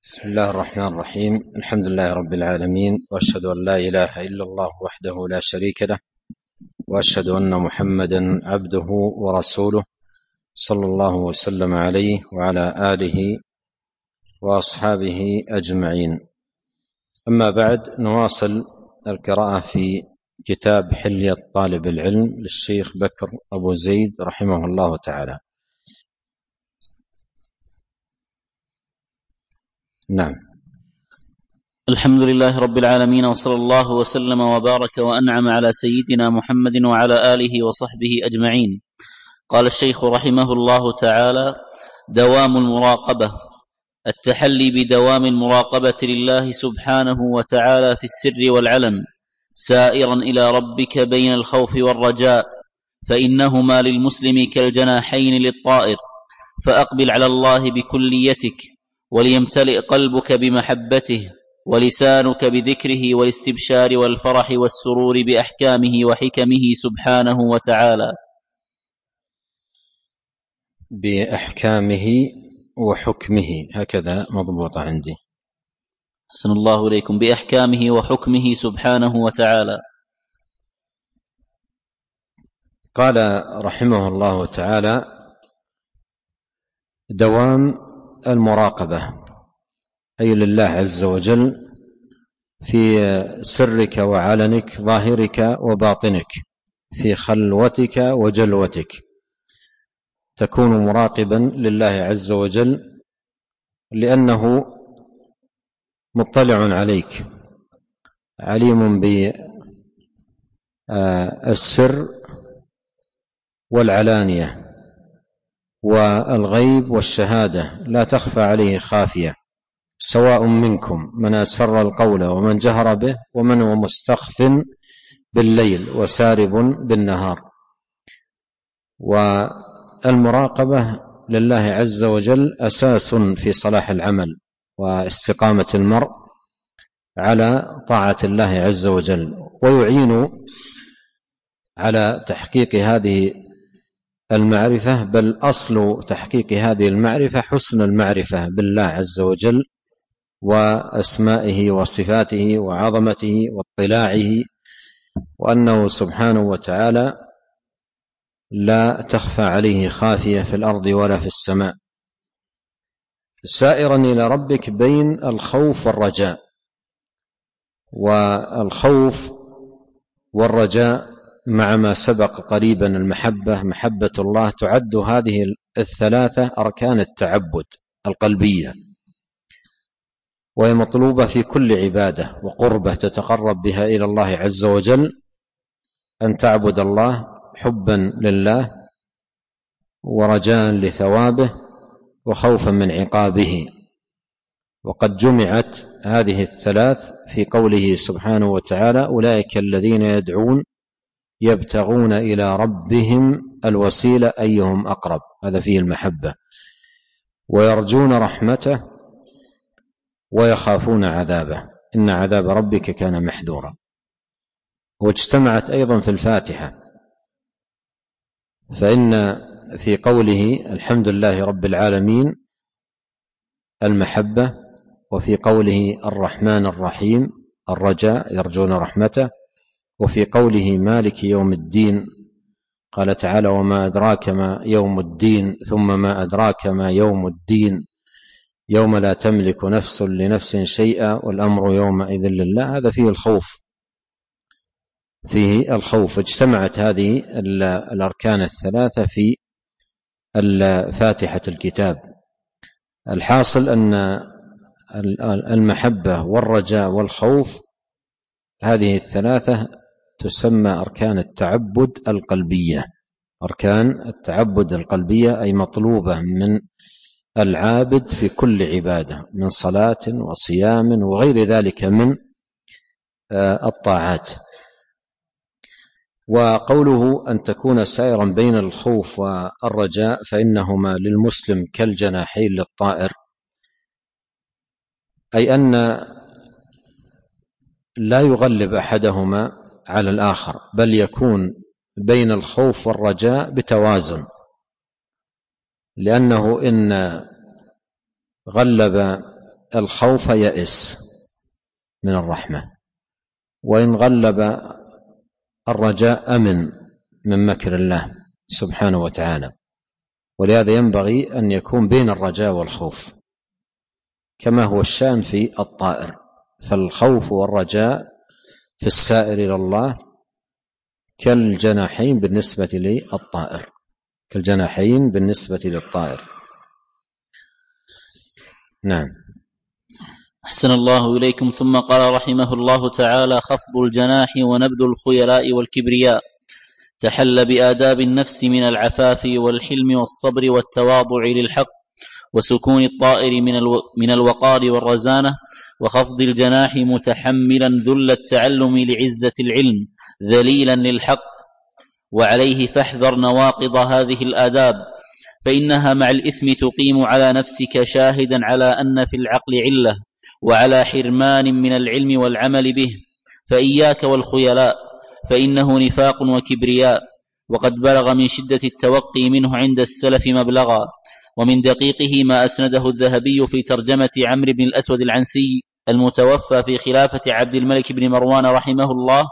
بسم الله الرحمن الرحيم. الحمد لله رب العالمين، وأشهد أن لا إله إلا الله وحده لا شريك له، وأشهد أن محمدا عبده ورسوله صلى الله وسلم عليه وعلى آله وأصحابه أجمعين. أما بعد، نواصل القراءة في كتاب حلية طالب العلم للشيخ بكر أبو زيد رحمه الله تعالى. نعم. الحمد لله رب العالمين، وصلى الله وسلم وبارك وأنعم على سيدنا محمد وعلى آله وصحبه أجمعين. قال الشيخ رحمه الله تعالى: دوام المراقبة. التحلي بدوام المراقبة لله سبحانه وتعالى في السر والعلن، سائرا إلى ربك بين الخوف والرجاء، فإنهما للمسلم كالجناحين للطائر، فأقبل على الله بكليتك، وليمتلئ قلبك بمحبته، ولسانك بذكره والاستبشار والفرح والسرور بأحكامه وحكمه سبحانه وتعالى. بأحكامه وحكمه، هكذا مضبوط عندي. أحسن الله إليكم. بأحكامه وحكمه سبحانه وتعالى. قال رحمه الله تعالى: دوام المراقبة، أي لله عز وجل في سرك وعلنك، ظاهرك وباطنك، في خلوتك وجلوتك، تكون مراقبا لله عز وجل لأنه مطلع عليك، عليم بالسر والعلانية والغيب والشهادة، لا تخفى عليه خافية، سواء منكم من أسر القول ومن جهر به، ومن هو مستخف بالليل وسارب بالنهار. والمراقبة لله عز وجل أساس في صلاح العمل واستقامة المرء على طاعة الله عز وجل، ويعين على تحقيق هذه المعرفة، بل أصل تحقيق هذه المعرفة حسن المعرفة بالله عز وجل وأسمائه وصفاته وعظمته واطلاعه، وأنه سبحانه وتعالى لا تخفى عليه خافية في الأرض ولا في السماء، سائرا إلى ربك بين الخوف والرجاء. والخوف والرجاء مع ما سبق قريبا المحبة، محبة الله، تعد هذه الثلاثة أركان التعبد القلبية، وهي مطلوبة في كل عبادة وقربة تتقرب بها إلى الله عز وجل، أن تعبد الله حبا لله ورجاء لثوابه وخوفا من عقابه. وقد جمعت هذه الثلاث في قوله سبحانه وتعالى: أولئك الذين يدعون يبتغون إلى ربهم الوسيلة أيهم أقرب، هذا فيه المحبة، ويرجون رحمته ويخافون عذابه، إن عذاب ربك كان محذورا. واجتمعت أيضا في الفاتحة، فإن في قوله الحمد لله رب العالمين المحبة، وفي قوله الرحمن الرحيم الرجاء، يرجون رحمته، وفي قوله مالك يوم الدين قال تعالى: وما أدراك ما يوم الدين، ثم ما أدراك ما يوم الدين، يوم لا تملك نفس لنفس شيئا والأمر يومئذ لله. هذا فيه الخوف، فيه الخوف. اجتمعت هذه الأركان الثلاثة في فاتحة الكتاب. الحاصل أن المحبة والرجاء والخوف، هذه الثلاثة تسمى أركان التعبد القلبية. أركان التعبد القلبية أي مطلوبة من العابد في كل عبادة، من صلاة وصيام وغير ذلك من الطاعات. وقوله أن تكون سائرا بين الخوف والرجاء، فإنهما للمسلم كالجناحين للطائر، أي أن لا يغلب أحدهما على الآخر، بل يكون بين الخوف والرجاء بتوازن، لأنه إن غلب الخوف يئس من الرحمة، وإن غلب الرجاء أمن من مكر الله سبحانه وتعالى. ولهذا ينبغي أن يكون بين الرجاء والخوف، كما هو الشأن في الطائر. فالخوف والرجاء في السائر إلى الله كالجناحين بالنسبة للطائر، كالجناحين بالنسبة للطائر. نعم. أحسن الله إليكم. ثم قال رحمه الله تعالى: خفض الجناح ونبذ الخيلاء والكبرياء، تحل بآداب النفس من العفاف والحلم والصبر والتواضع للحق، وسكون الطائر من الوقار والرزانة، وخفض الجناح متحملا ذل التعلم لعزة العلم ذليلا للحق. وعليه فاحذر نواقض هذه الآداب، فإنها مع الإثم تقيم على نفسك شاهدا على أن في العقل علة، وعلى حرمان من العلم والعمل به. فإياك والخيلاء، فإنه نفاق وكبرياء، وقد بلغ من شدة التوقي منه عند السلف مبلغا. ومن دقيقه ما أسنده الذهبي في ترجمة عمرو بن الأسود العنسي المتوفى في خلافة عبد الملك بن مروان رحمه الله،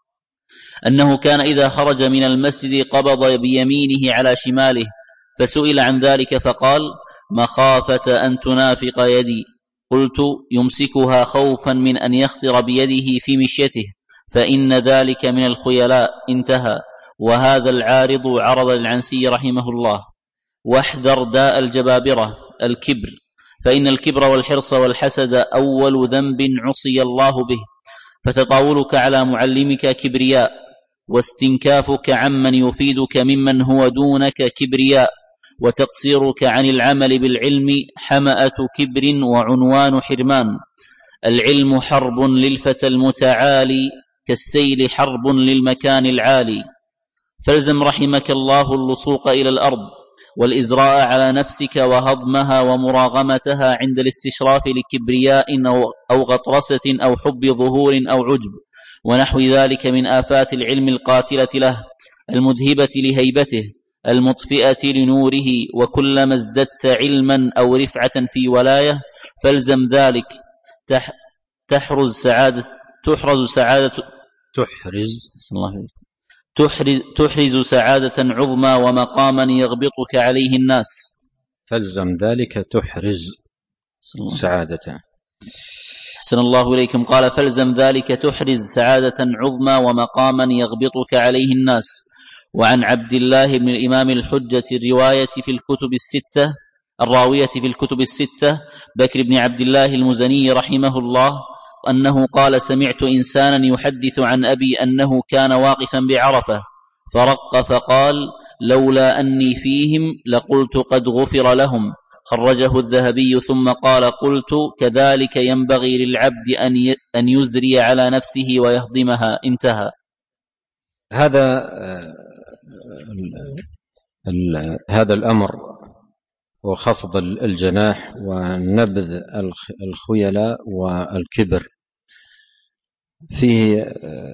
أنه كان إذا خرج من المسجد قبض بيمينه على شماله، فسئل عن ذلك فقال: مخافة أن تنافق يدي. قلت: يمسكها خوفا من أن يخطر بيده في مشيته، فإن ذلك من الخيلاء. انتهى. وهذا العارض عرض للعنسي رحمه الله. واحذر داء الجبابرة الكبر، فإن الكبر والحرص والحسد أول ذنب عصي الله به. فتطاولك على معلمك كبرياء، واستنكافك عمن يفيدك ممن هو دونك كبرياء، وتقصيرك عن العمل بالعلم حمأة كبر وعنوان حرمان. العلم حرب للفتى المتعالي، كالسيل حرب للمكان العالي. فالزم رحمك الله اللصوق إلى الأرض، والإزراء على نفسك وهضمها ومراغمتها عند الاستشراف لكبرياء أو غطرسة أو حب ظهور أو عجب، ونحو ذلك من آفات العلم القاتلة له، المذهبة لهيبته، المطفئة لنوره. وكلما ازددت علما أو رفعة في ولاية فالزم ذلك، تحرز سعادة عظمى ومقاما يغبطك عليه الناس. فالزم ذلك تحرز سعادة. أحسن الله إليكم. قال: فالزم ذلك تحرز سعادة عظمى ومقاما يغبطك عليه الناس. وعن عبد الله بن الإمام الحجة الراوية في الكتب الستة بكر بن عبد الله المزني رحمه الله أنه قال: سمعت إنسانا يحدث عن أبي أنه كان واقفا بعرفة فرق فقال: لولا أني فيهم لقلت قد غفر لهم. خرجه الذهبي. ثم قال: قلت: كذلك ينبغي للعبد أن يزري على نفسه ويهضمها. انتهى. هذا الأمر وخفض الجناح ونبذ الخيلاء والكبر فيه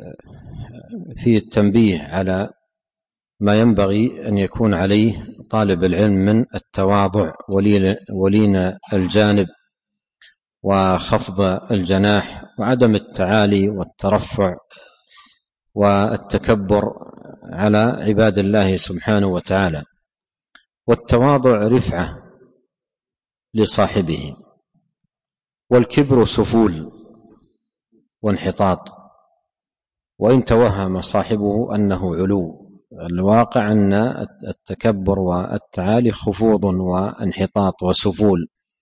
التنبيه على ما ينبغي أن يكون عليه طالب العلم من التواضع ولين الجانب وخفض الجناح وعدم التعالي والترفع والتكبر على عباد الله سبحانه وتعالى. والتواضع رفعة لصاحبه، والكبر سفول وانحطاط، وإن توهم صاحبه أنه علو. الواقع أن التكبر والتعالي خفوض وانحطاط وسفول،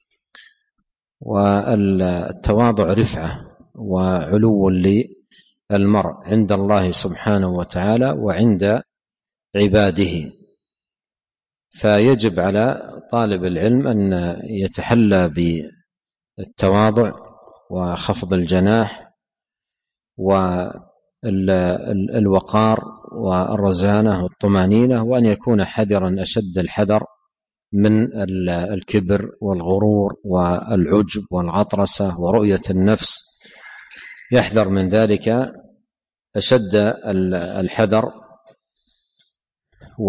والتواضع رفعة وعلو للمرء عند الله سبحانه وتعالى وعند عباده. فيجب على طالب العلم أن يتحلى بالتواضع وخفض الجناح والوقار والرزانة والطمأنينة، وأن يكون حذرا أشد الحذر من الكبر والغرور والعجب والغطرسة ورؤية النفس. يحذر من ذلك أشد الحذر،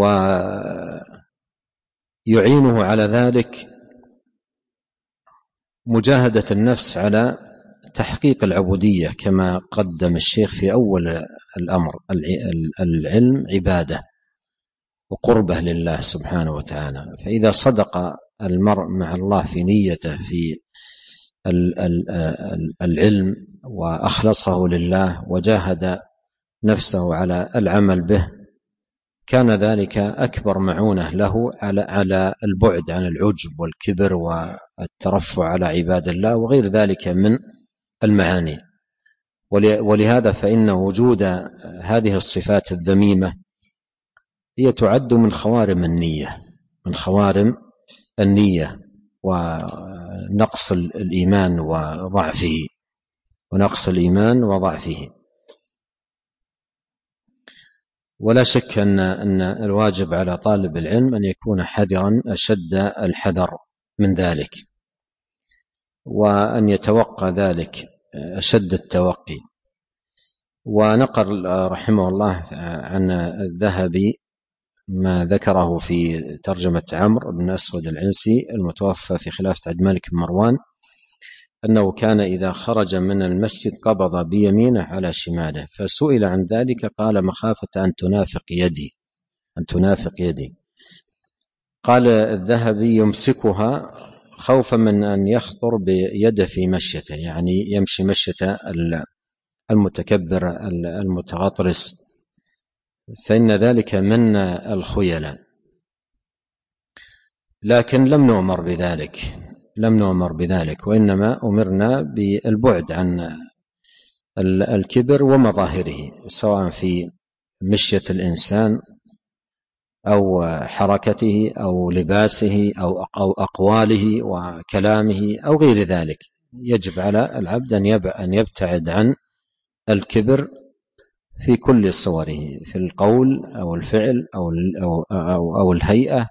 ويعينه على ذلك مجاهدة النفس على تحقيق العبودية كما قدم الشيخ في أول الأمر. العلم عبادة وقربة لله سبحانه وتعالى، فإذا صدق المرء مع الله في نيته في العلم وأخلصه لله وجاهد نفسه على العمل به، كان ذلك أكبر معونة له على البعد عن العجب والكبر والترفع على عباد الله وغير ذلك من المعاني. ولهذا فإن وجود هذه الصفات الذميمة هي تعد من خوارم النية ونقص الإيمان وضعفه. ولا شك أن الواجب على طالب العلم أن يكون حذرا أشد الحذر من ذلك، وأن يتوقع ذلك أشد التوقي. ونقل رحمه الله عن الذهبي ما ذكره في ترجمة عمرو بن أسود العنسي المتوفى في خلافة عبد الملك بن مروان، أنه كان إذا خرج من المسجد قبض بيمينه على شماله، فسئل عن ذلك قال مخافة أن تنافق يدي. قال الذهبي يمسكها خوفا من أن يخطر بيده في مشيته، يعني يمشي مشية المتكبر المتغطرس، فإن ذلك من الخيلاء. لكن لم نؤمر بذلك، وإنما أمرنا بالبعد عن الكبر ومظاهره، سواء في مشية الإنسان أو حركته أو لباسه أو أقواله وكلامه أو غير ذلك. يجب على العبد أن يبتعد عن الكبر في كل صوره، في القول أو الفعل أو الهيئة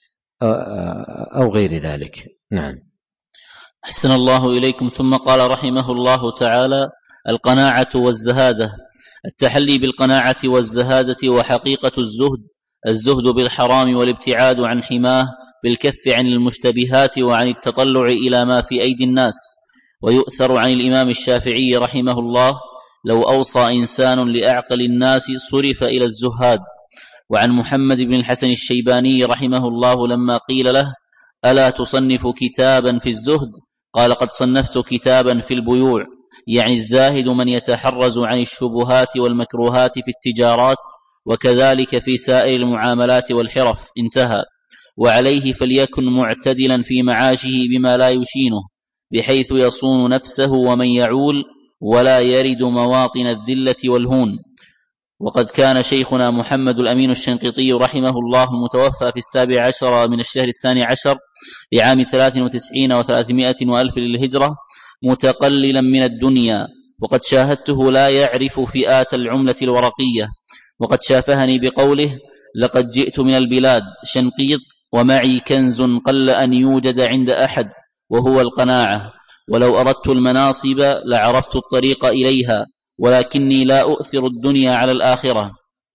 أو غير ذلك. نعم. أحسن الله إليكم. ثم قال رحمه الله تعالى: القناعة والزهادة. التحلي بالقناعة والزهادة وحقيقة الزهد بالحرام والابتعاد عن حماه، بالكف عن المشتبهات وعن التطلع إلى ما في أيدي الناس. ويؤثر عن الإمام الشافعي رحمه الله: لو أوصى إنسان لأعقل الناس صرف إلى الزهاد. وعن محمد بن الحسن الشيباني رحمه الله لما قيل له: ألا تصنف كتابا في الزهد؟ قال: قد صنفت كتابا في البيوع، يعني الزاهد من يتحرز عن الشبهات والمكروهات في التجارات، وكذلك في سائر المعاملات والحرف. انتهى. وعليه فليكن معتدلا في معاشه بما لا يشينه، بحيث يصون نفسه ومن يعول، ولا يرد مواطن الذلة والهون. وقد كان شيخنا محمد الأمين الشنقيطي رحمه الله المتوفى في 17 من الشهر 12 لعام 93 و300 وألف للهجرة متقللا من الدنيا، وقد شاهدته لا يعرف فئات العملة الورقية، وقد شافهني بقوله: لقد جئت من البلاد شنقيط ومعي كنز قل أن يوجد عند أحد، وهو القناعة، ولو أردت المناصب لعرفت الطريق إليها، ولكني لا أؤثر الدنيا على الآخرة،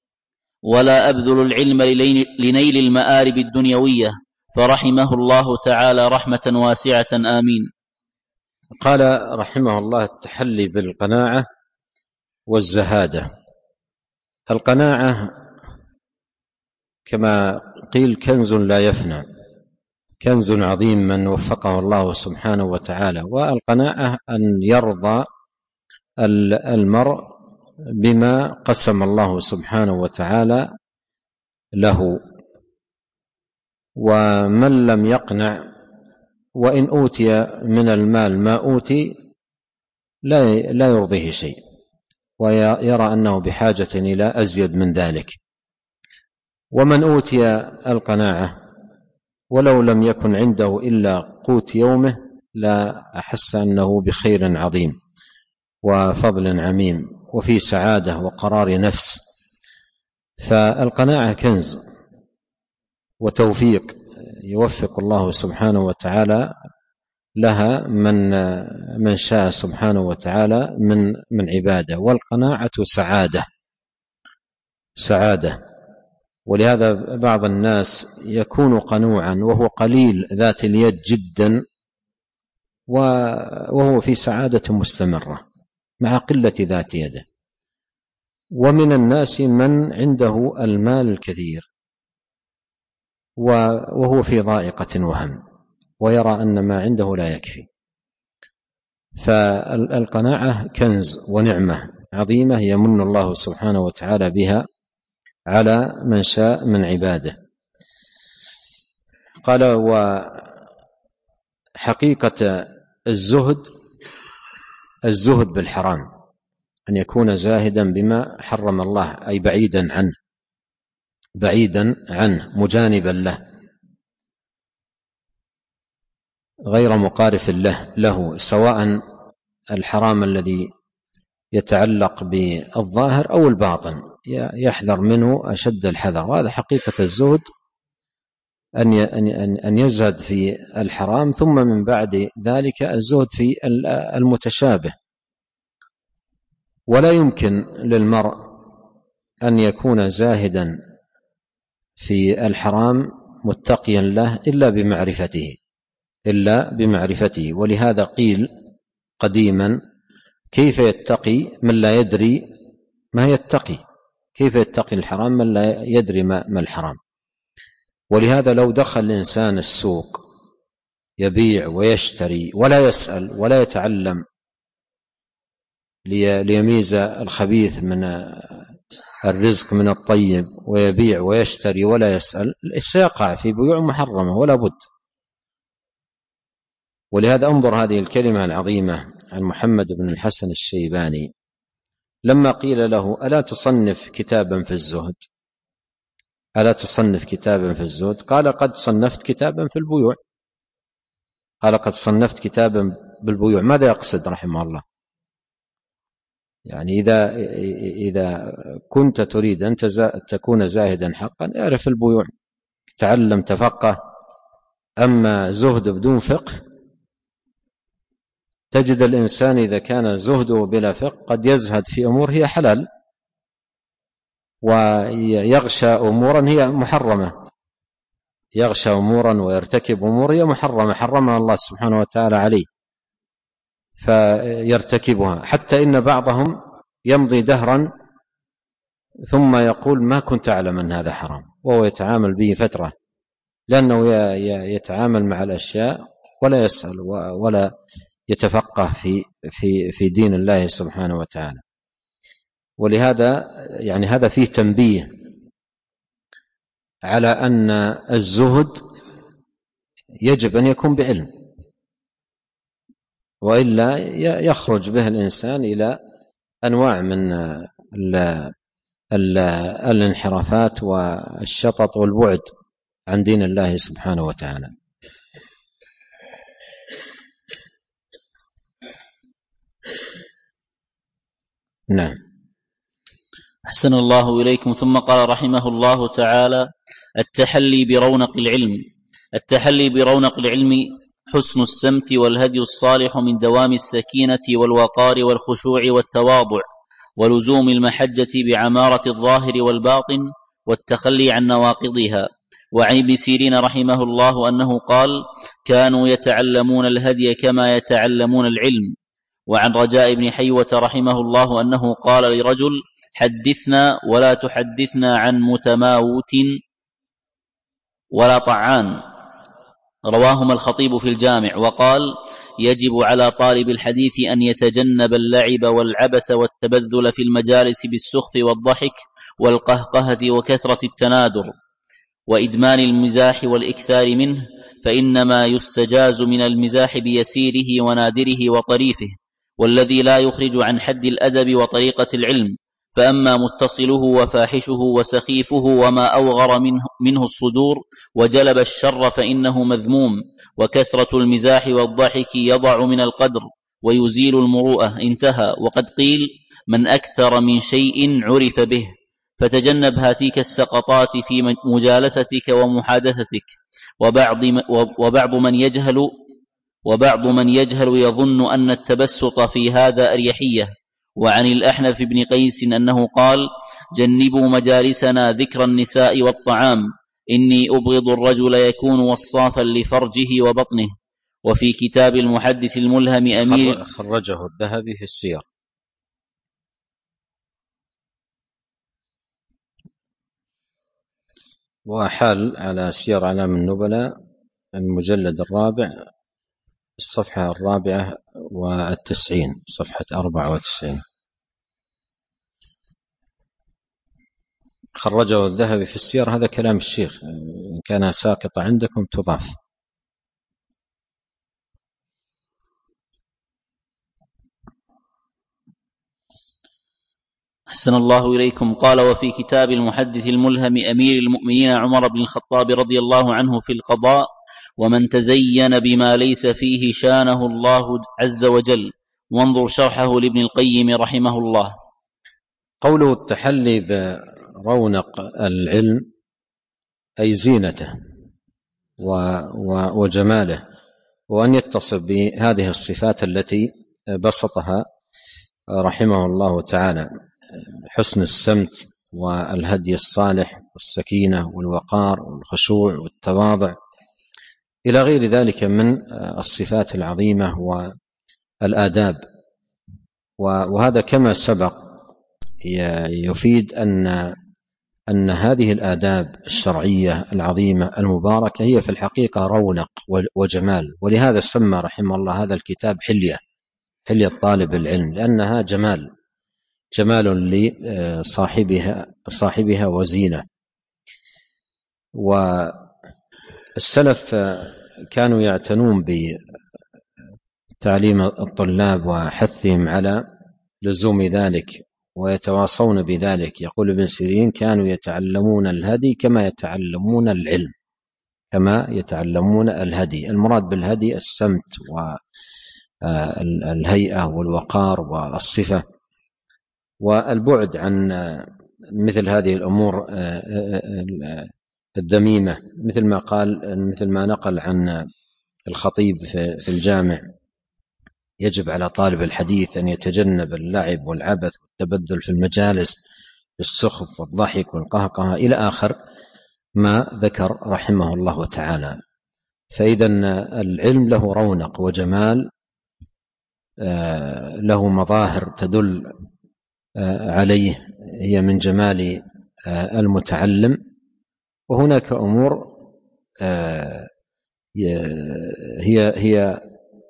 ولا أبذل العلم لنيل المآرب الدنيوية. فرحمه الله تعالى رحمة واسعة. آمين. قال رحمه الله: التحلي بالقناعة والزهادة. القناعة كما قيل كنز لا يفنى، كنز عظيم من وفقه الله سبحانه وتعالى. والقناعة أن يرضى المرء بما قسم الله سبحانه وتعالى له، ومن لم يقنع وإن أوتي من المال ما أوتي لا يرضيه شيء، ويرى أنه بحاجة إلى أزيد من ذلك. ومن أوتي القناعة ولو لم يكن عنده إلا قوت يومه لا أحس أنه بخير عظيم وفضل عميم وفي سعادة وقرار نفس. فالقناعة كنز وتوفيق يوفق الله سبحانه وتعالى لها من شاء سبحانه وتعالى من عباده. والقناعة سعادة. ولهذا بعض الناس يكون قنوعا وهو قليل ذات اليد جدا وهو في سعادة مستمرة مع قلة ذات يده. ومن الناس من عنده المال الكثير وهو في ضائقة وهم، ويرى أن ما عنده لا يكفي. فالقناعة كنز ونعمة عظيمة يمن الله سبحانه وتعالى بها على من شاء من عباده. قال: وحقيقة الزهد بالحرام، أن يكون زاهدا بما حرم الله، أي بعيدا عنه مجانبا له غير مقارف له، سواء الحرام الذي يتعلق بالظاهر أو الباطن يحذر منه أشد الحذر. وهذا حقيقة الزهد، أن يزهد في الحرام، ثم من بعد ذلك الزهد في المتشابه. ولا يمكن للمرء أن يكون زاهدا في الحرام متقيا له إلا بمعرفته. ولهذا قيل قديما: كيف يتقي من لا يدري ما يتقي؟ كيف يتقي الحرام من لا يدري ما الحرام؟ ولهذا لو دخل الإنسان السوق يبيع ويشتري ولا يسأل ولا يتعلم ليميز الخبيث من الرزق من الطيب، ويبيع ويشتري ولا يسأل، سيقع في بيوع محرمة ولا بد. ولهذا انظر هذه الكلمة العظيمة عن محمد بن الحسن الشيباني لما قيل له: ألا تصنف كتابا في الزهد؟ ألا تصنف كتابا في الزهد؟ قال: قد صنفت كتابا في البيوع. قال: قد صنفت كتابا بالبيوع. ماذا يقصد رحمه الله؟ يعني إذا كنت تريد أن تكون زاهدا حقا، اعرف البيوع، تعلم، تفقه. أما زهد بدون فقه، تجد الإنسان إذا كان زهده بلا فقه قد يزهد في أمور هي حلال، ويغشى أمورا هي محرمة، يغشى أمورا ويرتكب أمور هي محرمة حرمها الله سبحانه وتعالى عليه فيرتكبها. حتى إن بعضهم يمضي دهرا ثم يقول: ما كنت أعلم أن هذا حرام، وهو يتعامل به فترة، لأنه يتعامل مع الأشياء ولا يسأل ولا يتفقه في دين الله سبحانه وتعالى. ولهذا يعني هذا فيه تنبيه على أن الزهد يجب أن يكون بعلم، وإلا يخرج به الإنسان إلى أنواع من الانحرافات والشطط والبعد عن دين الله سبحانه وتعالى. نعم. أحسن الله إليكم. ثم قال رحمه الله تعالى: التحلي برونق العلم حسن السمت والهدي الصالح من دوام السكينة والوقار والخشوع والتواضع، ولزوم المحجة بعمارة الظاهر والباطن، والتخلي عن نواقضها. وعن ابن سيرين رحمه الله أنه قال: كانوا يتعلمون الهدي كما يتعلمون العلم. وعن رجاء بن حيوة رحمه الله أنه قال لرجل: حدثنا ولا تحدثنا عن متماوت ولا طعان. رواهما الخطيب في الجامع. وقال: يجب على طالب الحديث أن يتجنب اللعب والعبث والتبذل في المجالس بالسخف والضحك والقهقهة وكثرة التنادر وإدمان المزاح والإكثار منه، فإنما يستجاز من المزاح بيسيره ونادره وطريفه، والذي لا يخرج عن حد الأدب وطريقة العلم. فأما متصله وفاحشه وسخيفه وما أوغر منه الصدور وجلب الشر فإنه مذموم. وكثرة المزاح والضحك يضع من القدر ويزيل المروءة. انتهى. وقد قيل: من أكثر من شيء عرف به. فتجنب هاتيك السقطات في مجالستك ومحادثتك. وبعض من يجهل يظن أن التبسط في هذا أريحية. وعن الأحنف بن قيس أنه قال: جنبوا مجالسنا ذكر النساء والطعام، إني أبغض الرجل يكون وصافا لفرجه وبطنه. وفي كتاب المحدث الملهم أمير. خرجه الذهبي في السير. وحال على سير أعلام النبلاء المجلد 4 الصفحة 94 صفحة 94. خرجه الذهبي في السير. هذا كلام الشيخ، إن كان ساقط عندكم تضاف. أحسن الله إليكم. قال: وفي كتاب المحدث الملهم أمير المؤمنين عمر بن الخطاب رضي الله عنه في القضاء: ومن تزين بما ليس فيه شانه الله عز وجل. وانظر شرحه لابن القيم رحمه الله. قوله التحلي برونق العلم أي زينته وجماله، وأن يتصف بهذه الصفات التي بسطها رحمه الله تعالى: حسن السمت والهدي الصالح والسكينة والوقار والخشوع والتواضع إلى غير ذلك من الصفات العظيمة والآداب. وهذا كما سبق يفيد أن هذه الآداب الشرعية العظيمة المباركة هي في الحقيقة رونق وجمال. ولهذا سمى رحمه الله هذا الكتاب حلية طالب العلم، لأنها جمال لصاحبها وزينة. والسلف كانوا يعتنون بتعليم الطلاب وحثهم على لزوم ذلك ويتواصون بذلك. يقول ابن سيرين: كانوا يتعلمون الهدي كما يتعلمون العلم. المراد بالهدي السمت والهيئة والوقار والصفة، والبعد عن مثل هذه الأمور الذميمة، مثل ما نقل عن الخطيب في الجامع: يجب على طالب الحديث أن يتجنب اللعب والعبث والتبذل في المجالس بالسخف والضحك والقهقه إلى آخر ما ذكر رحمه الله تعالى. فإذا العلم له رونق وجمال، له مظاهر تدل عليه هي من جمال المتعلم، وهناك أمور هي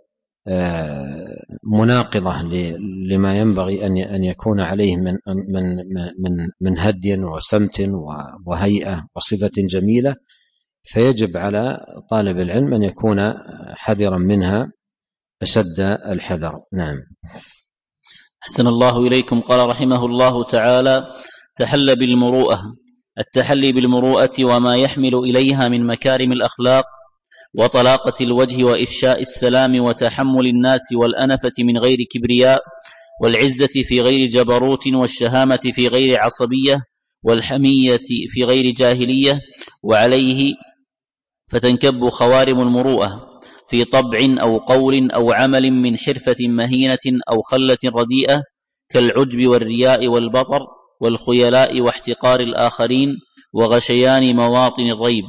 مناقضة لما ينبغي أن يكون عليه من هدي وسمت وهيئة وصفة جميلة، فيجب على طالب العلم أن يكون حذرا منها أشد الحذر. نعم. أحسن الله إليكم. قال رحمه الله تعالى: تحل بالمروءة. التحلي بالمروءة وما يحمل إليها من مكارم الأخلاق وطلاقة الوجه وإفشاء السلام وتحمل الناس والأنفة من غير كبرياء، والعزة في غير جبروت، والشهامة في غير عصبية، والحمية في غير جاهلية. وعليه فتنكب خوارم المروءة في طبع أو قول أو عمل من حرفة مهينة أو خلة رديئة، كالعجب والرياء والبطر والخيلاء واحتقار الآخرين وغشيان مواطن الريب.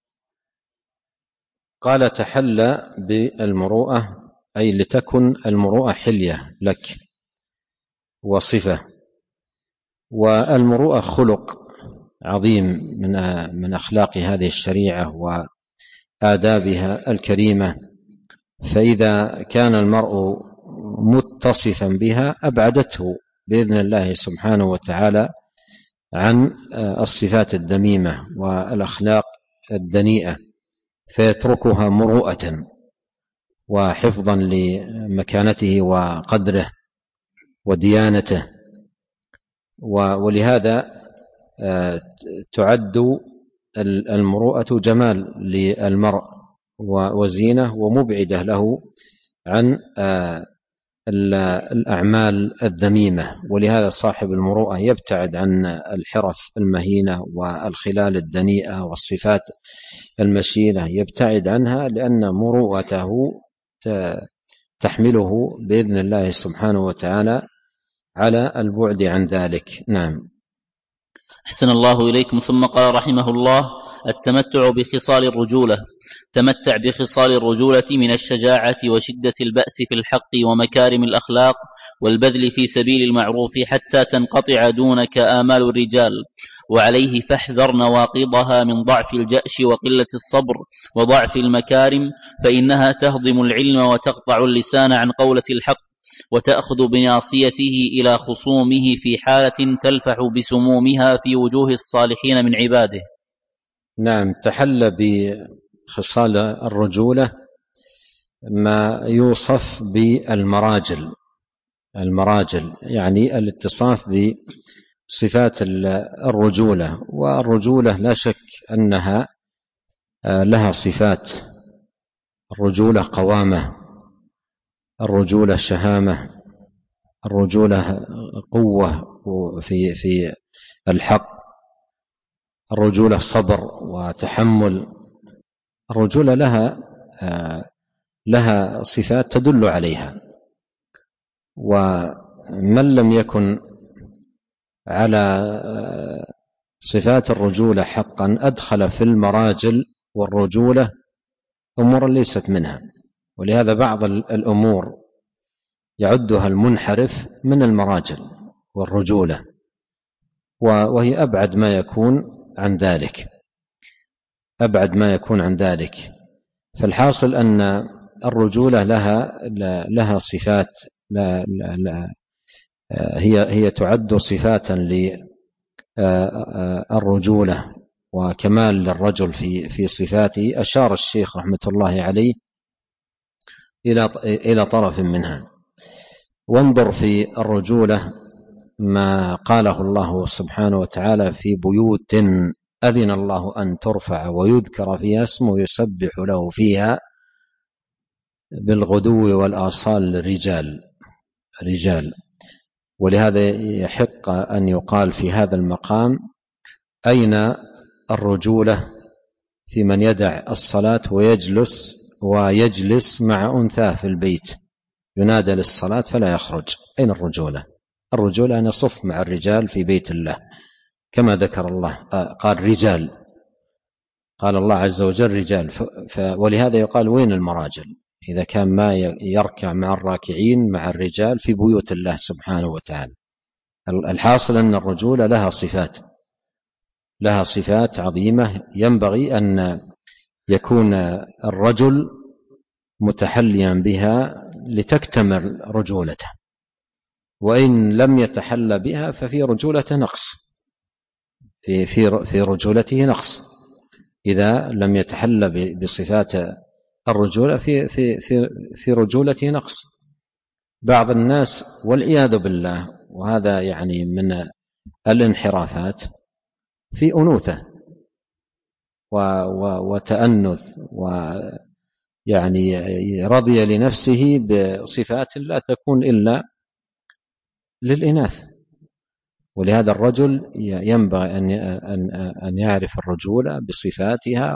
قال: تحلى بالمروءة أي لتكن المروءة حلية لك وصفة. والمروءة خلق عظيم من أخلاق هذه الشريعة وآدابها الكريمة، فإذا كان المرء متصفا بها أبعدته بإذن الله سبحانه وتعالى عن الصفات الذميمة والأخلاق الدنيئة، فيتركها مروءة وحفظا لمكانته وقدره وديانته. ولهذا تعد المروءة جمال للمرء وزينة ومبعدة له عن الأعمال الذميمة. ولهذا صاحب المروءة يبتعد عن الحرف المهينة والخلال الدنيئة والصفات المشينة، يبتعد عنها، لأن مروءته تحمله بإذن الله سبحانه وتعالى على البعد عن ذلك. نعم. أحسن الله إليكم. ثم قال رحمه الله: التمتع بخصال الرجولة. تمتع بخصال الرجولة من الشجاعة وشدة البأس في الحق ومكارم الأخلاق والبذل في سبيل المعروف حتى تنقطع دونك آمال الرجال، وعليه فاحذر نواقضها من ضعف الجأش وقلة الصبر وضعف المكارم، فإنها تهضم العلم وتقطع اللسان عن قولة الحق، وتأخذ بناصيته إلى خصومه في حالة تلفح بسمومها في وجوه الصالحين من عباده. نعم، تحل بخصال الرجولة ما يوصف بالمراجل. المراجل يعني الاتصاف بصفات الرجولة، والرجولة لا شك أنها لها صفات. الرجولة قوامة، الرجولة شهامة، الرجولة قوة في الحق، الرجولة صبر وتحمل. الرجولة لها صفات تدل عليها، ومن لم يكن على صفات الرجولة حقا أدخل في المراجل والرجولة أمورا ليست منها. ولهذا بعض الأمور يعدها المنحرف من المراجل والرجولة، وهي أبعد ما يكون عن ذلك، أبعد ما يكون عن ذلك. فالحاصل أن الرجولة لها صفات، هي تعد صفات للرجولة وكمال للرجل في صفاته. أشار الشيخ رحمة الله عليه إلى طرف منها. وانظر في الرجولة ما قاله الله سبحانه وتعالى: في بيوت أذن الله أن ترفع ويذكر فيها اسمه يسبح له فيها بالغدو والآصال رجال. ولهذا يحق أن يقال في هذا المقام: أين الرجولة في من يدع الصلاة ويجلس مع أنثى في البيت ينادى للصلاة فلا يخرج؟ أين الرجولة؟ الرجولة أن يصف مع الرجال في بيت الله كما ذكر الله، قال رجال، قال الله عز وجل رجال. ولهذا يقال: وين المراجل؟ إذا كان ما يركع مع الراكعين مع الرجال في بيوت الله سبحانه وتعالى. الحاصل أن الرجولة لها صفات عظيمة، ينبغي أن يكون الرجل متحليا بها لتكتمل رجولته، وإن لم يتحلى بها ففي رجولته نقص، في رجولته نقص إذا لم يتحلى بصفات الرجولة في رجولته نقص. بعض الناس والعياذ بالله، وهذا يعني من الانحرافات، في أنوثة وتأنث، ويعني رضي لنفسه بصفات لا تكون إلا للإناث. ولهذا الرجل ينبغي أن يعرف الرجولة بصفاتها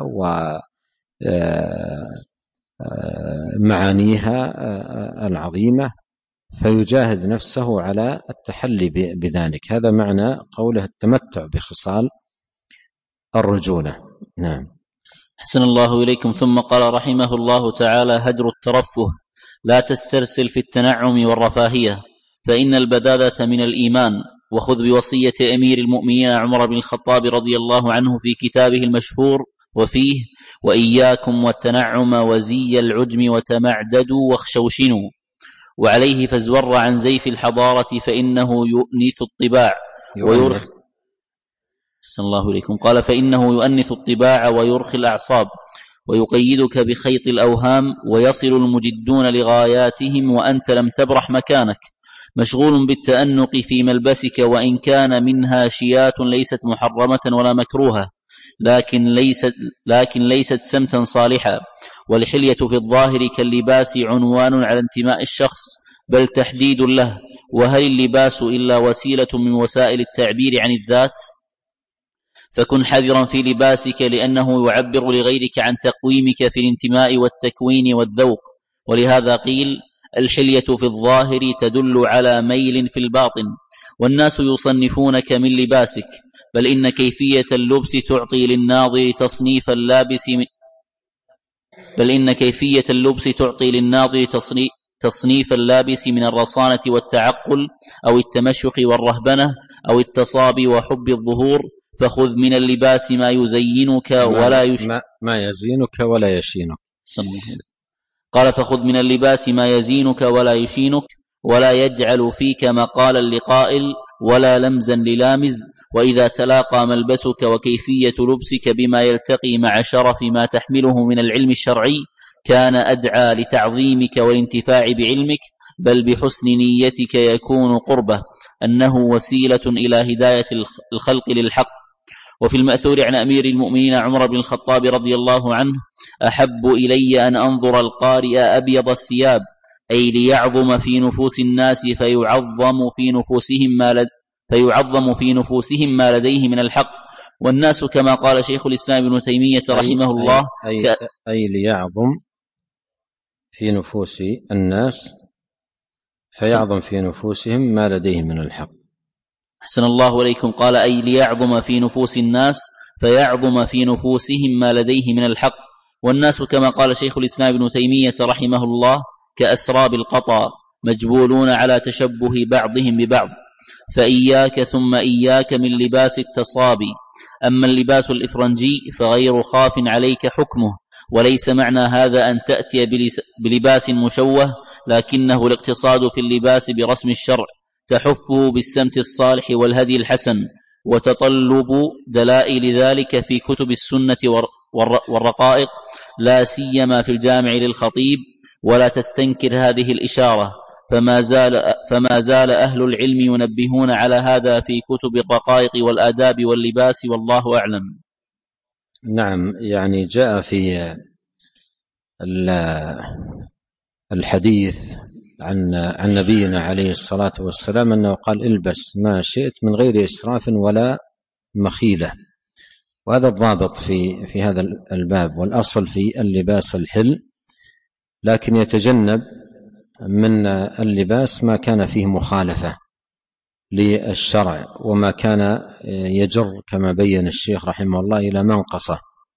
ومعانيها العظيمة، فيجاهد نفسه على التحلي بذلك. هذا معنى قوله: التمتع بخصال الرجولة. نعم. أحسن الله إليكم. ثم قال رحمه الله تعالى: هجر الترفه. لا تسترسل في التنعم والرفاهية، فإن البذاذة من الإيمان. وخذ بوصية أمير المؤمنين عمر بن الخطاب رضي الله عنه في كتابه المشهور وفيه: وإياكم والتنعم وزي العجم وتمعددوا واخشوشنوا. وعليه فازور عن زيف الحضارة، فإنه يؤنث الطباع ويرخي. صلى الله عليكم. قال: فإنه يؤنث الطباع ويرخي الأعصاب ويقيدك بخيط الأوهام، ويصل المجدون لغاياتهم وأنت لم تبرح مكانك، مشغول بالتأنق في ملبسك، وإن كان منها شيات ليست محرمة ولا مكروهة، لكن ليست سمتا صالحا. والحلية في الظاهر كاللباس عنوان على انتماء الشخص، بل تحديد له. وهل اللباس إلا وسيلة من وسائل التعبير عن الذات؟ فكن حذرا في لباسك، لأنه يعبر لغيرك عن تقويمك في الانتماء والتكوين والذوق. ولهذا قيل: الحلية في الظاهر تدل على ميل في الباطن. والناس يصنفونك من لباسك، بل إن كيفية اللبس تعطي للناظر تصنيف اللابس من الرصانة والتعقل أو التمشخ والرهبنة أو التصابي وحب الظهور. فخذ من اللباس ما يزينك ما يزينك ولا يشينك. قال: فخذ من اللباس ما يزينك ولا يشينك، ولا يجعل فيك مقالا لقائل ولا لمزا للامز. وإذا تلاقى ملبسك وكيفية لبسك بما يلتقي مع شرف ما تحمله من العلم الشرعي كان أدعى لتعظيمك والانتفاع بعلمك، بل بحسن نيتك يكون قربه أنه وسيلة إلى هداية الخلق للحق. وفي المأثور عن أمير المؤمنين عمر بن الخطاب رضي الله عنه: أحب إلي أن أنظر القارئ أبيض الثياب، أي ليعظم في نفوس الناس فيعظم في نفوسهم ما لديه من الحق. والناس كما قال شيخ الإسلام ابن تيمية رحمه الله أي ليعظم في نفوس الناس فيعظم في نفوسهم ما لديه من الحق. أحسن الله إليكم. قال: أي ليعظم في نفوس الناس فيعظم في نفوسهم ما لديه من الحق. والناس كما قال شيخ الإسلام ابن تيمية رحمه الله كأسراب القطا، مجبولون على تشبه بعضهم ببعض، فإياك ثم إياك من لباس التصابي. أما اللباس الإفرنجي فغير خاف عليك حكمه، وليس معنى هذا أن تأتي بلباس مشوه، لكنه الاقتصاد في اللباس برسم الشرع تحفه بالسمت الصالح والهدي الحسن، وتطلب دلائل ذلك في كتب السنة والرقائق، لا سيما في الجامع للخطيب. ولا تستنكر هذه الإشارة، فما زال أهل العلم ينبهون على هذا في كتب الرقائق والآداب واللباس، والله أعلم. نعم، يعني جاء في الحديث عن نبينا عليه الصلاة والسلام أنه قال: البس ما شئت من غير إسراف ولا مخيلة. وهذا الضابط في هذا الباب، والأصل في اللباس الحل، لكن يتجنب من اللباس ما كان فيه مخالفة للشرع، وما كان يجر كما بين الشيخ رحمه الله إلى منقصة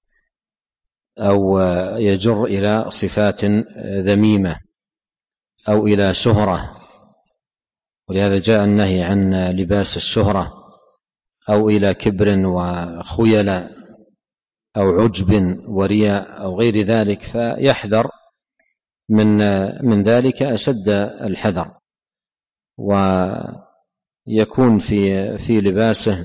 أو يجر إلى صفات ذميمة أو إلى شهرة. ولهذا جاء النهي عن لباس الشهرة، أو إلى كبر وخيلاء أو عجب ورياء أو غير ذلك، فيحذر من ذلك أشد الحذر، ويكون في لباسه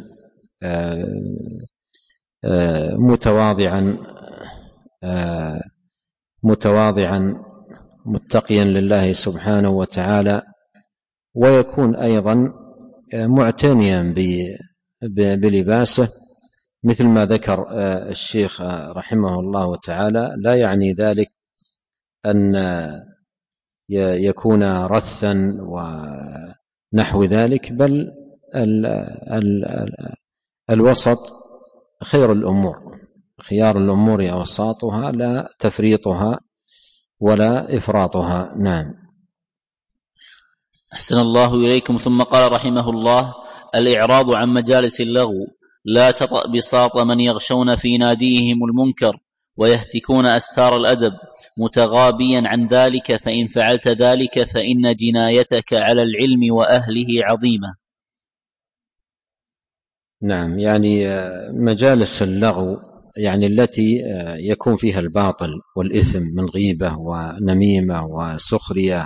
متواضعا متقيا لله سبحانه وتعالى، ويكون أيضا معتنيا بلباسه، مثل ما ذكر الشيخ رحمه الله تعالى. لا يعني ذلك أن يكون رثا ونحو ذلك، بل الوسط خير الأمور، خيار الأمور أوساطها، لا تفريطها ولا إفراطها. نعم. أحسن الله إليكم. ثم قال رحمه الله: الإعراض عن مجالس اللغو، لا تطأ بساط من يغشون في ناديهم المنكر ويهتكون أستار الأدب، متغابيا عن ذلك، فإن فعلت ذلك فإن جنايتك على العلم وأهله عظيمة. نعم، يعني مجالس اللغو يعني التي يكون فيها الباطل والإثم من غيبة ونميمة وسخرية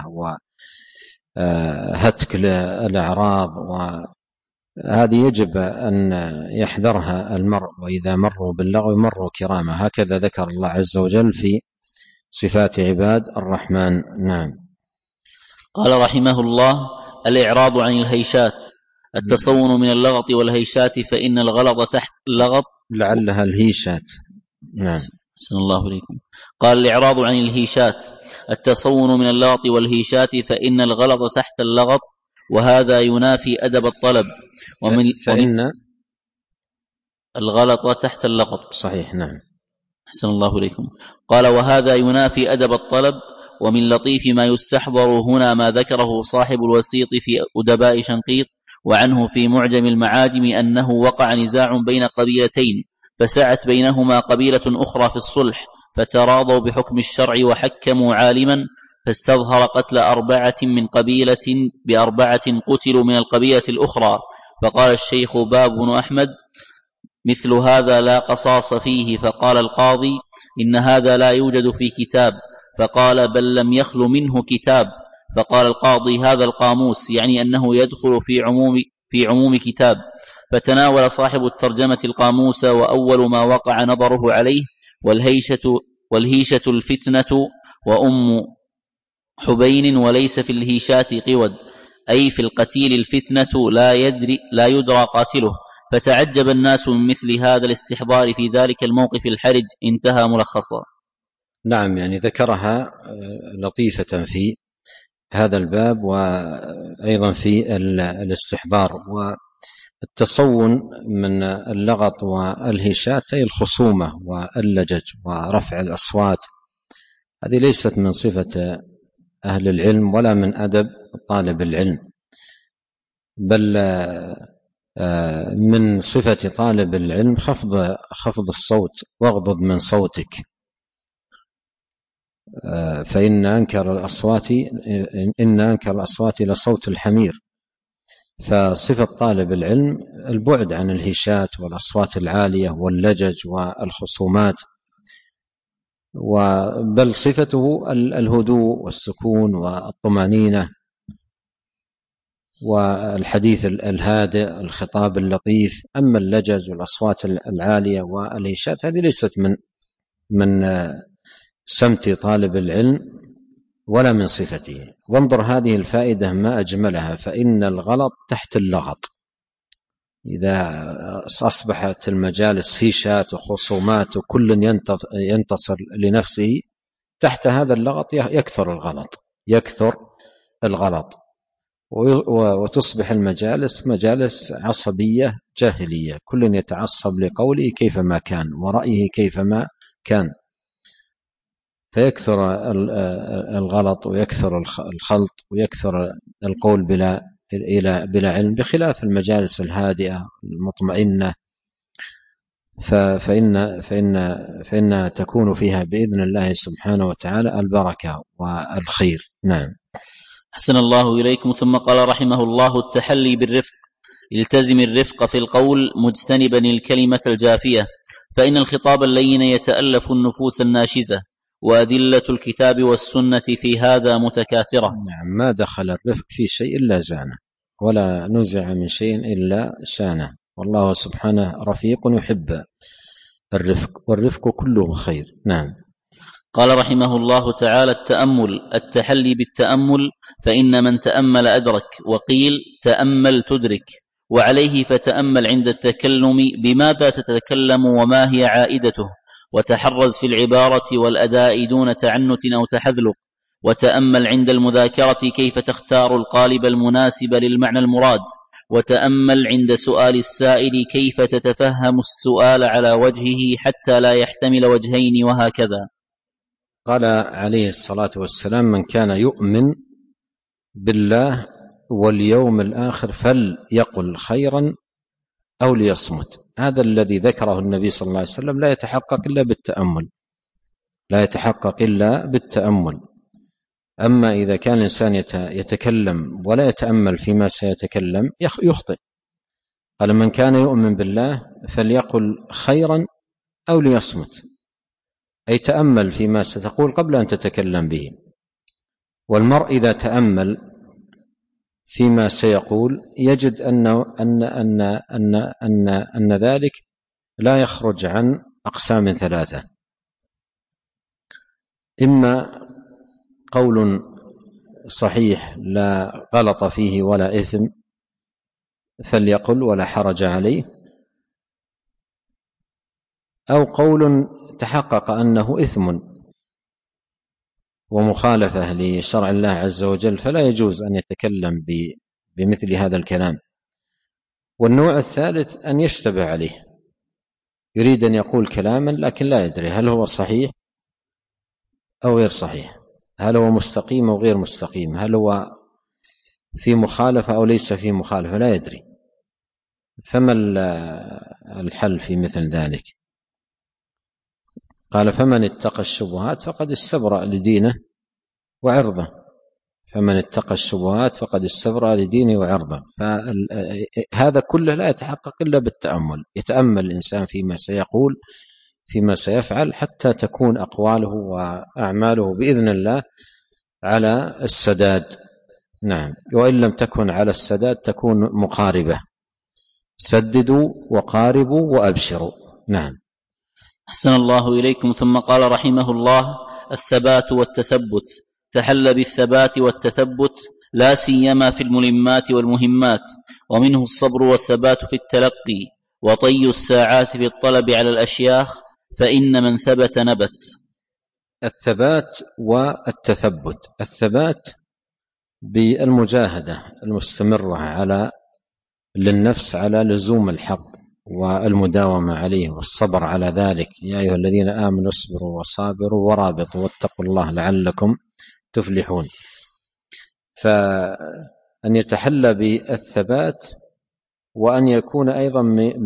وهتك الأعراض، وهذه يجب أن يحذرها المرء، وإذا مروا باللغو مروا كرامة، هكذا ذكر الله عز وجل في صفات عباد الرحمن. نعم. قال رحمه الله: الإعراض عن الهيشات، التصون من اللغط والهيشات، فإن الغلط تحت اللغط لعلها الهيشات. نعم. أحسن الله إليكم. قال: الإعراض عن الهيشات، التصون من اللغط والهيشات، فإن الغلط تحت اللغط، وهذا ينافي أدب الطلب. فإن الغلط تحت اللغط. صحيح. نعم. أحسن الله إليكم. قال: وهذا ينافي أدب الطلب. ومن لطيف ما يستحضر هنا ما ذكره صاحب الوسيط في أدباء شنقيط: وعنه في معجم المعاجم أنه وقع نزاع بين قبيلتين فسعت بينهما قبيلة أخرى في الصلح فتراضوا بحكم الشرع وحكموا عالما فاستظهر قتل 4 من قبيلة ب4 قتلوا من القبيلة الأخرى. فقال الشيخ باب بن أحمد مثل هذا لا قصاص فيه. فقال القاضي إن هذا لا يوجد في كتاب. فقال بل لم يخل منه كتاب. فقال القاضي هذا القاموس، يعني أنه يدخل في عموم كتاب. فتناول صاحب الترجمة القاموس وأول ما وقع نظره عليه والهيشة الفتنة وأم حبين وليس في الهيشات قود، أي في القتيل الفتنة لا يدرى قاتله. فتعجب الناس من مثل هذا الاستحضار في ذلك الموقف الحرج. انتهى ملخصا. نعم، يعني ذكرها لطيفة في هذا الباب وأيضا في الاستحضار والتصون من اللغط والهشات، أي الخصومة واللجج ورفع الأصوات. هذه ليست من صفة أهل العلم ولا من أدب طالب العلم، بل من صفة طالب العلم خفض الصوت واغضض من صوتك، فإن أنكر الأصوات لصوت الحمير. فصفة طالب العلم البعد عن الهشات والأصوات العالية واللجج والخصومات، بل صفته الهدوء والسكون والطمأنينة والحديث الهادئ، الخطاب اللطيف. أما اللجج والأصوات العالية والهشات هذه ليست من سمت طالب العلم ولا من صفته. وانظر هذه الفائدة ما أجملها، فإن الغلط تحت اللغط. إذا أصبحت المجالس هشات وخصومات وكل ينتصر لنفسه، تحت هذا اللغط يكثر الغلط وتصبح المجالس مجالس عصبية جاهلية، كل يتعصب لقوله كيفما كان ورأيه كيفما كان، فيكثر الغلط ويكثر الخلط ويكثر القول بلا علم، بخلاف المجالس الهادئة المطمئنة فإن تكون فيها بإذن الله سبحانه وتعالى البركة والخير. نعم. حسن الله إليكم. ثم قال رحمه الله التحلي بالرفق. التزم الرفق في القول مجتنبا الكلمة الجافية، فإن الخطاب اللين يتألف النفوس الناشزة، وأدلة الكتاب والسنة في هذا متكاثرة. نعم، ما دخل الرفق في شيء إلا زانه، ولا نزع من شيء إلا شانه، والله سبحانه رفيق يحب الرفق، والرفق كله خير. نعم. قال رحمه الله تعالى التأمل. التحلي بالتأمل، فإن من تأمل أدرك، وقيل تأمل تدرك. وعليه فتأمل عند التكلم بماذا تتكلم وما هي عائدته، وتحرز في العبارة والأداء دون تعنت أو تحذلق. وتأمل عند المذاكرة كيف تختار القالب المناسب للمعنى المراد. وتأمل عند سؤال السائل كيف تتفهم السؤال على وجهه حتى لا يحتمل وجهين، وهكذا. قال عليه الصلاة والسلام من كان يؤمن بالله واليوم الآخر فليقل خيرا أو ليصمت. هذا الذي ذكره النبي صلى الله عليه وسلم لا يتحقق إلا بالتأمل. أما إذا كان الإنسان يتكلم ولا يتأمل فيما سيتكلم يخطئ. قال من كان يؤمن بالله فليقل خيرا أو ليصمت، أي تأمل فيما ستقول قبل أن تتكلم به. والمرء إذا تأمل فيما سيقول يجد أن ذلك لا يخرج عن أقسام 3: إما قول صحيح لا غلط فيه ولا إثم فليقل ولا حرج عليه، أو قول تحقق أنه إثم ومخالفة لشرع الله عز وجل فلا يجوز أن يتكلم بمثل هذا الكلام. والنوع الثالث أن يشتبه عليه، يريد أن يقول كلاما لكن لا يدري هل هو صحيح أو غير صحيح، هل هو مستقيم أو غير مستقيم، هل هو في مخالفة أو ليس في مخالفة لا يدري، فما الحل في مثل ذلك؟ قال فمن اتقى الشبهات فقد استبرأ لدينه وعرضه، فمن اتقى الشبهات فقد استبرأ لدينه وعرضه. فهذا كله لا يتحقق إلا بالتأمل، يتأمل الإنسان فيما سيقول فيما سيفعل حتى تكون أقواله وأعماله بإذن الله على السداد. نعم، وإن لم تكن على السداد تكون مقاربة. سددوا وقاربوا وأبشروا. نعم. أحسن الله إليكم. ثم قال رحمه الله: الثبات والتثبت. تحل بالثبات والتثبت لا سيما في الملمات والمهمات، ومنه الصبر والثبات في التلقي، وطي الساعات في الطلب على الأشياخ، فإن من ثبت نبت. الثبات والتثبت: الثبات بالمجاهدة المستمرة على للنفس على لزوم الحق والمداومة عليه والصبر على ذلك. يا أيها الذين آمنوا اصبروا وصابروا ورابطوا واتقوا الله لعلكم تفلحون. فأن يتحلى بالثبات، وأن يكون أيضا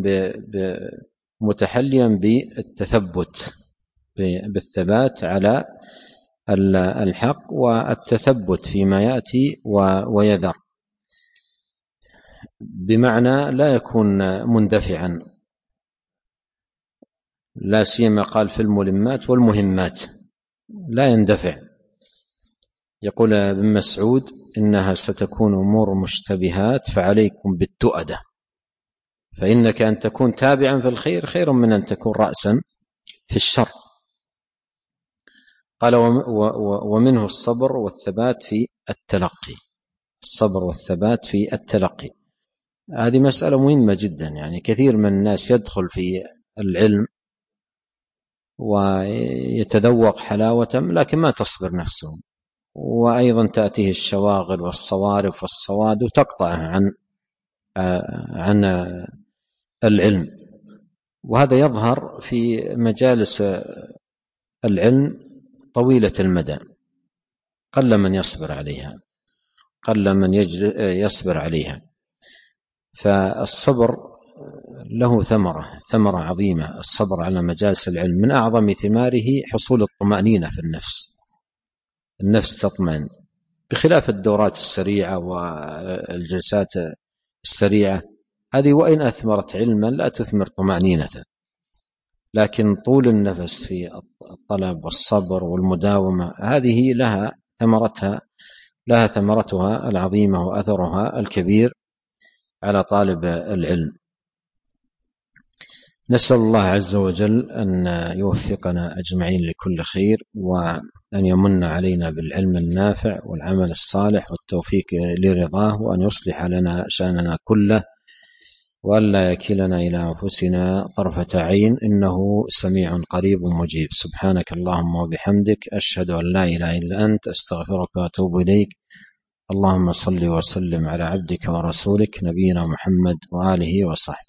متحليا بالتثبت، بالثبات على الحق والتثبت فيما يأتي ويذر، بمعنى لا يكون مندفعا، لا سيما قال في الملمات والمهمات لا يندفع. يقول ابن مسعود: إنها ستكون أمور مشتبهات فعليكم بالتؤدة، فإنك أن تكون تابعا في الخير خير من أن تكون رأسا في الشر. قال: ومنه الصبر والثبات في التلقي. الصبر والثبات في التلقي هذه مسألة مهمة جدا. يعني كثير من الناس يدخل في العلم ويتذوق حلاوته لكن ما تصبر نفسه، وأيضا تأتيه الشواغل والصوارف والصواد وتقطعه عن العلم. وهذا يظهر في مجالس العلم طويلة المدى، قل من يصبر عليها، قل من يصبر عليها. فالصبر له ثمرة عظيمة. الصبر على مجالس العلم من أعظم ثماره حصول الطمأنينة في النفس تطمئن، بخلاف الدورات السريعة والجلسات السريعة، هذه وإن أثمرت علما لا تثمر طمأنينة. لكن طول النفس في الطلب والصبر والمداومة هذه لها ثمرتها العظيمة وأثرها الكبير على طالب العلم. نسأل الله عز وجل أن يوفقنا أجمعين لكل خير، وأن يمن علينا بالعلم النافع والعمل الصالح والتوفيق لرضاه، وأن يصلح لنا شأننا كله، وأن لا يكلنا إلى أنفسنا طرفة عين، إنه سميع قريب مجيب. سبحانك اللهم وبحمدك، أشهد أن لا إله إلا أنت، أستغفرك وأتوب إليك. اللهم صل وسلم على عبدك ورسولك نبينا محمد وآله وصحبه.